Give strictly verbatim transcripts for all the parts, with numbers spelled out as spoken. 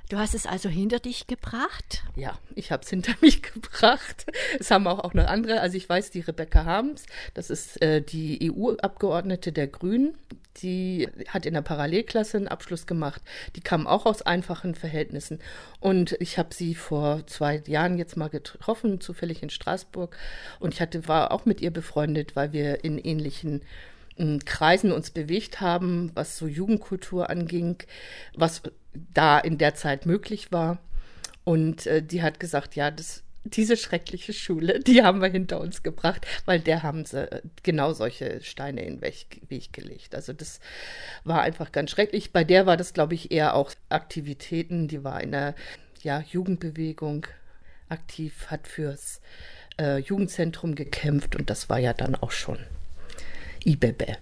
Du hast es also hinter dich gebracht? Ja, ich habe es hinter mich gebracht. Es haben auch, auch noch andere. Also ich weiß, die Rebecca Harms, das ist äh, die E U-Abgeordnete der Grünen. Die hat in der Parallelklasse einen Abschluss gemacht. Die kam auch aus einfachen Verhältnissen. Und ich habe sie vor zwei Jahren jetzt mal getroffen, zufällig in Straßburg. Und ich hatte, war auch mit ihr befreundet, weil wir in ähnlichen in Kreisen uns bewegt haben, was so Jugendkultur anging, was da in der Zeit möglich war. Und äh, die hat gesagt, ja, das, diese schreckliche Schule, die haben wir hinter uns gebracht, weil der haben sie äh, genau solche Steine in den Weg, Weg gelegt. Also das war einfach ganz schrecklich. Bei der war das, glaube ich, eher auch Aktivitäten. Die war in der ja, Jugendbewegung aktiv, hat fürs äh, Jugendzentrum gekämpft und das war ja dann auch schon Ibebe.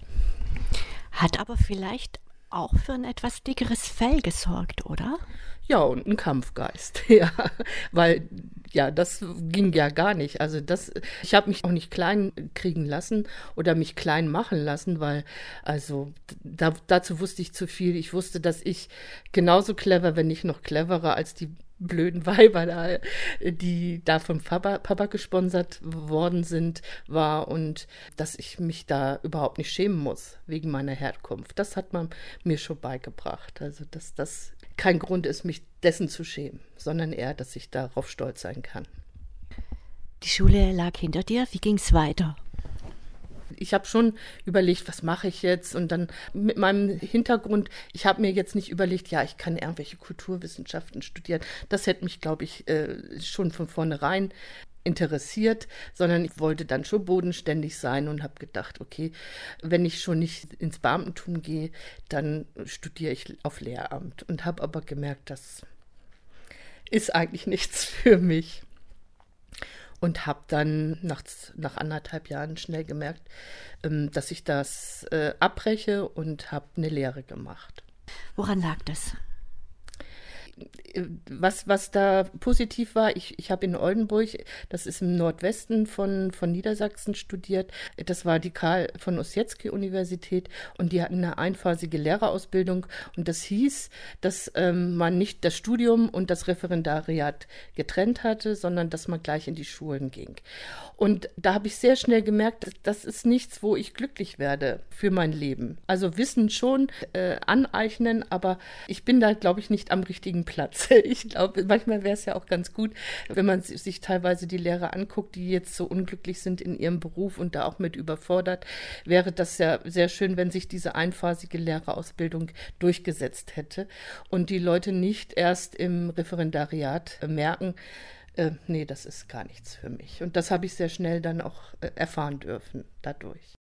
Hat aber vielleicht auch für ein etwas dickeres Fell gesorgt, oder? Ja, und ein Kampfgeist, ja, weil ja, das ging ja gar nicht. Also das, ich habe mich auch nicht klein kriegen lassen oder mich klein machen lassen, weil also da, dazu wusste ich zu viel. Ich wusste, dass ich genauso clever, wenn nicht noch cleverer als die blöden Weiber da, die da vom Papa, Papa gesponsert worden sind, war und dass ich mich da überhaupt nicht schämen muss wegen meiner Herkunft. Das hat man mir schon beigebracht. Also dass das kein Grund ist, mich dessen zu schämen, sondern eher, dass ich darauf stolz sein kann. Die Schule lag hinter dir. Wie ging es weiter? Ich habe schon überlegt, was mache ich jetzt? Und dann mit meinem Hintergrund, ich habe mir jetzt nicht überlegt, ja, ich kann irgendwelche Kulturwissenschaften studieren. Das hätte mich, glaube ich, äh, schon von vornherein interessiert, sondern ich wollte dann schon bodenständig sein und habe gedacht, okay, wenn ich schon nicht ins Beamtentum gehe, dann studiere ich auf Lehramt. Und habe aber gemerkt, das ist eigentlich nichts für mich. Und habe dann nach, nach anderthalb Jahren schnell gemerkt, ähm, dass ich das äh, abbreche und habe eine Lehre gemacht. Woran lag das? Was, was da positiv war, ich, ich habe in Oldenburg, das ist im Nordwesten von, von Niedersachsen, studiert. Das war die Karl von Ossietzky Universität und die hatten eine einphasige Lehrerausbildung. Und das hieß, dass ähm, man nicht das Studium und das Referendariat getrennt hatte, sondern dass man gleich in die Schulen ging. Und da habe ich sehr schnell gemerkt, das ist nichts, wo ich glücklich werde für mein Leben. Also Wissen schon äh, aneignen, aber ich bin da, glaube ich, nicht am richtigen Platz. Ich glaube, manchmal wäre es ja auch ganz gut, wenn man sich teilweise die Lehrer anguckt, die jetzt so unglücklich sind in ihrem Beruf und da auch mit überfordert, wäre das ja sehr schön, wenn sich diese einphasige Lehrerausbildung durchgesetzt hätte und die Leute nicht erst im Referendariat merken, äh, nee, das ist gar nichts für mich. Und das habe ich sehr schnell dann auch äh, erfahren dürfen dadurch.